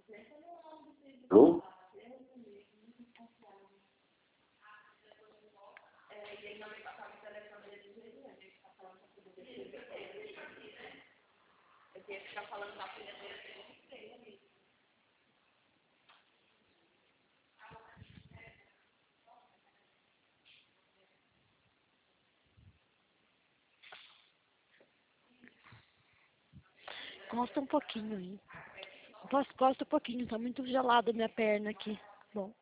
Alô? Costa um pouquinho aí. Costa um pouquinho, tá muito gelada a minha perna aqui. Bom.